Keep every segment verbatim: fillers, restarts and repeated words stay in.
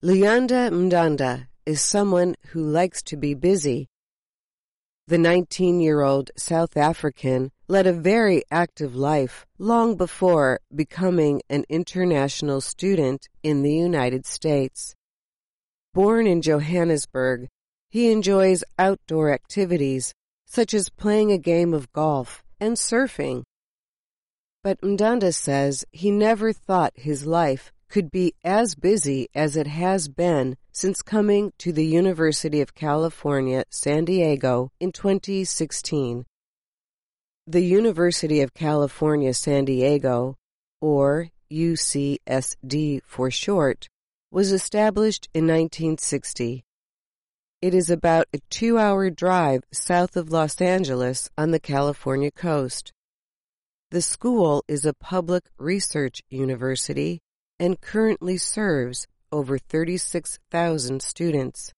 Luyanda Mdanda is someone who likes to be busy. The nineteen-year-old South African led a very active life long before becoming an international student in the United States. Born in Johannesburg, he enjoys outdoor activities such as playing a game of golf and surfing. But Mdanda says he never thought his life could be as busy as it has been since coming to the University of California, San Diego in twenty sixteen. The University of California, San Diego, or U C S D for short, was established in nineteen sixty. It is about a two-hour drive south of Los Angeles on the California coast. The school is a public research university and currently serves over thirty-six thousand students.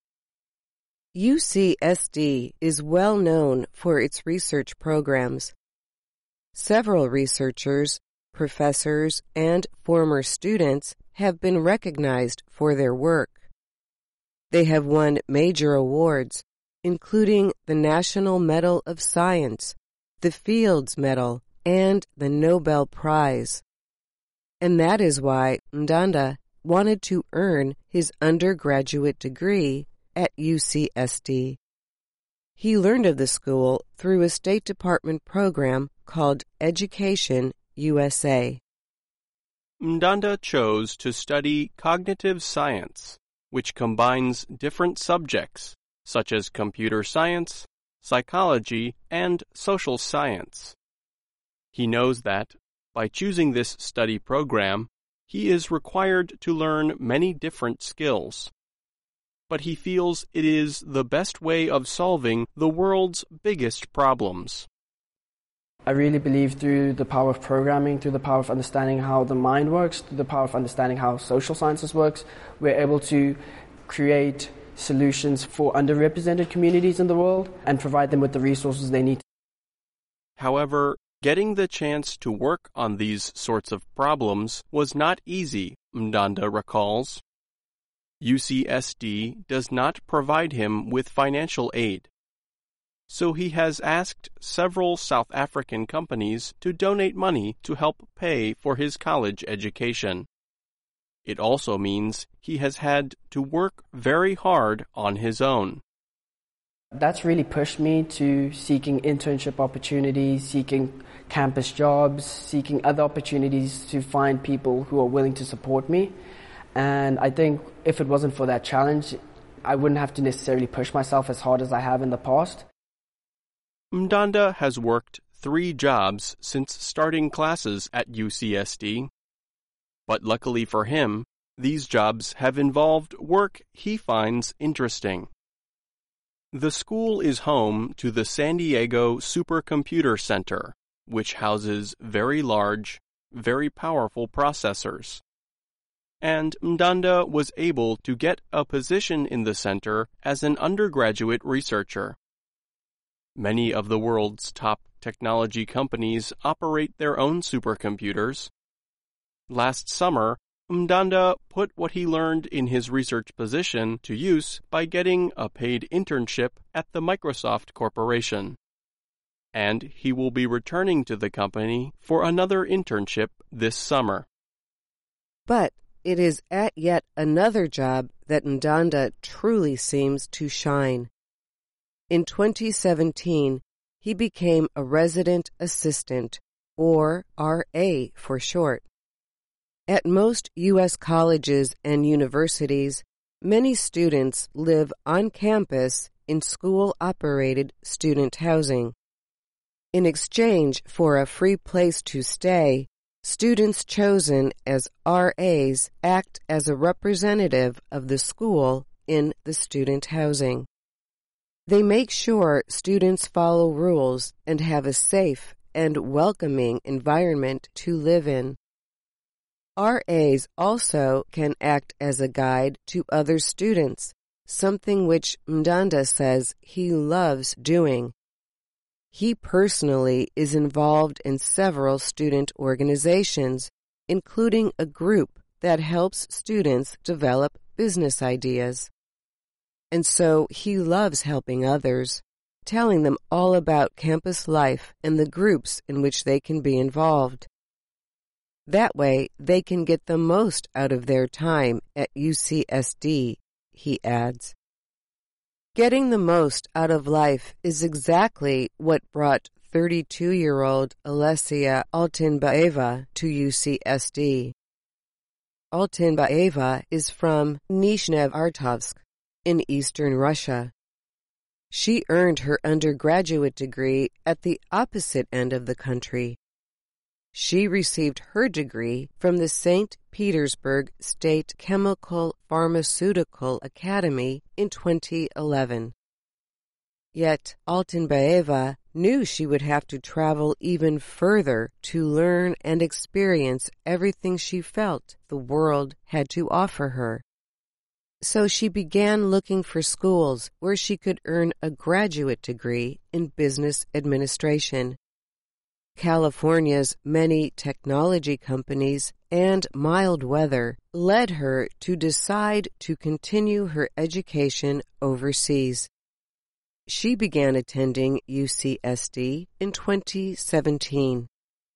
U C S D is well known for its research programs. Several researchers, professors, and former students have been recognized for their work. They have won major awards, including the National Medal of Science, the Fields Medal, and the Nobel Prize. And that is why Mdanda wanted to earn his undergraduate degree at U C S D. He learned of the school through a State Department program called Education U S A. Mdanda chose to study cognitive science, which combines different subjects such as computer science, psychology, and social science. He knows that, by choosing this study program, he is required to learn many different skills. But he feels it is the best way of solving the world's biggest problems. I really believe through the power of programming, through the power of understanding how the mind works, through the power of understanding how social sciences works, we're able to create solutions for underrepresented communities in the world and provide them with the resources they need. However, getting the chance to work on these sorts of problems was not easy, Mdanda recalls. U C S D does not provide him with financial aid. So he has asked several South African companies to donate money to help pay for his college education. It also means he has had to work very hard on his own. That's really pushed me to seeking internship opportunities, seeking campus jobs, seeking other opportunities to find people who are willing to support me. And I think if it wasn't for that challenge, I wouldn't have to necessarily push myself as hard as I have in the past. Mdanda has worked three jobs since starting classes at U C S D. But luckily for him, these jobs have involved work he finds interesting. The school is home to the San Diego Supercomputer Center, which houses very large, very powerful processors. And Mdanda was able to get a position in the center as an undergraduate researcher. Many of the world's top technology companies operate their own supercomputers. Last summer, Mdanda put what he learned in his research position to use by getting a paid internship at the Microsoft Corporation. And he will be returning to the company for another internship this summer. But it is at yet another job that Mdanda truly seems to shine. In twenty seventeen, he became a resident assistant, or R A for short. At most U S colleges and universities, many students live on campus in school-operated student housing. In exchange for a free place to stay, students chosen as R As act as a representative of the school in the student housing. They make sure students follow rules and have a safe and welcoming environment to live in. R As also can act as a guide to other students, something which Mdanda says he loves doing. He personally is involved in several student organizations, including a group that helps students develop business ideas. And so he loves helping others, telling them all about campus life and the groups in which they can be involved. That way, they can get the most out of their time at U C S D, he adds. Getting the most out of life is exactly what brought thirty-two-year-old Alessia Altinbaeva to U C S D. Altinbaeva is from Nizhnevartovsk in eastern Russia. She earned her undergraduate degree at the opposite end of the country. She received her degree from the Saint Petersburg State Chemical Pharmaceutical Academy in twenty eleven. Yet Altinbaeva knew she would have to travel even further to learn and experience everything she felt the world had to offer her. So she began looking for schools where she could earn a graduate degree in business administration. California's many technology companies and mild weather led her to decide to continue her education overseas. She began attending U C S D in twenty seventeen.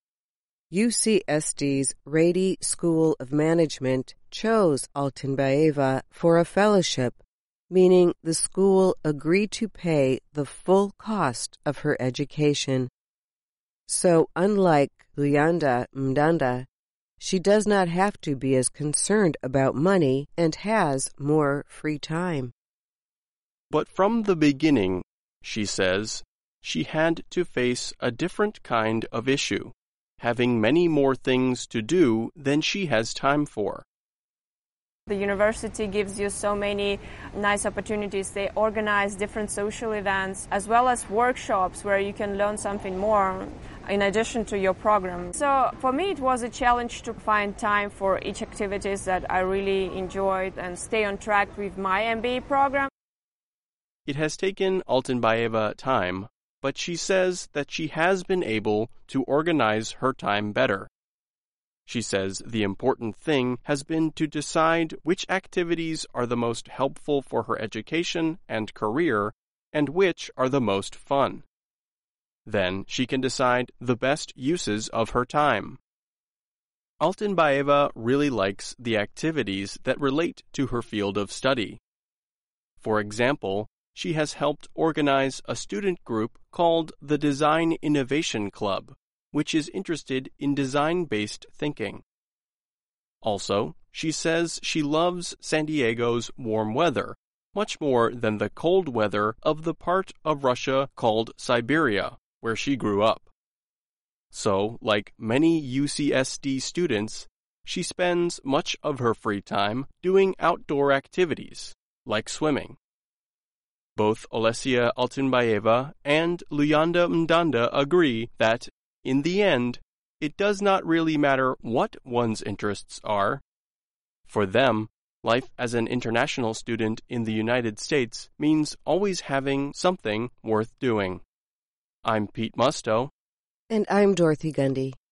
U C S D's Rady School of Management chose Altinbaeva for a fellowship, meaning the school agreed to pay the full cost of her education. So, unlike Luyanda Mdanda, she does not have to be as concerned about money and has more free time. But from the beginning, she says, she had to face a different kind of issue, having many more things to do than she has time for. The university gives you so many nice opportunities. They organize different social events as well as workshops where you can learn something more in addition to your program. So for me it was a challenge to find time for each activities that I really enjoyed and stay on track with my M B A program. It has taken Altinbaeva time, but she says that she has been able to organize her time better. She says the important thing has been to decide which activities are the most helpful for her education and career and which are the most fun. Then she can decide the best uses of her time. Altinbaeva really likes the activities that relate to her field of study. For example, she has helped organize a student group called the Design Innovation Club, which is interested in design-based thinking. Also, she says she loves San Diego's warm weather, much more than the cold weather of the part of Russia called Siberia, where she grew up. So, like many U C S D students, she spends much of her free time doing outdoor activities, like swimming. Both Alessia Altinbaeva and Luyanda Mdanda agree that, in the end, it does not really matter what one's interests are. For them, life as an international student in the United States means always having something worth doing. I'm Pete Musto. And I'm Dorothy Gundy.